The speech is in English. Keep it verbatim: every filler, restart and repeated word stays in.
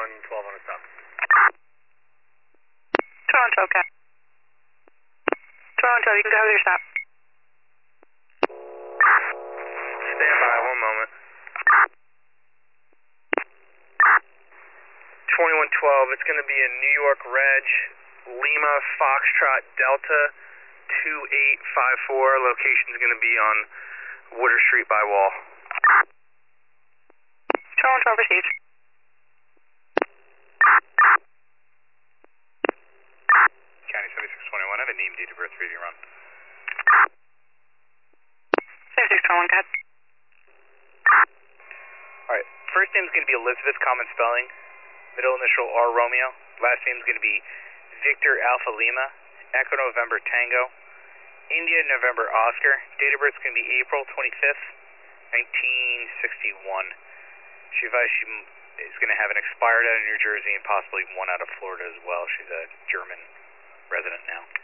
one twelve on a stop. Toronto, Cap. Toronto, you can go with your stop. Stand by one moment. twenty-one twelve, it's going to be a New York Reg, Lima Foxtrot Delta two eight five four. Location is going to be on Water Street by Wall. Toronto, received. County seventy-six twenty-one, I have a named date of birth reading run. seventy-six twenty-one, Cap. Alright, first name is going to be Elizabeth, common spelling. Middle initial R Romeo. Last name is going to be Victor Alpha Lima. Echo November Tango. India November Oscar. Date of birth is going to be April twenty-fifth, nineteen sixty-one. She advised she is going to have an expired out of New Jersey and possibly one out of Florida as well. She's a German resident now.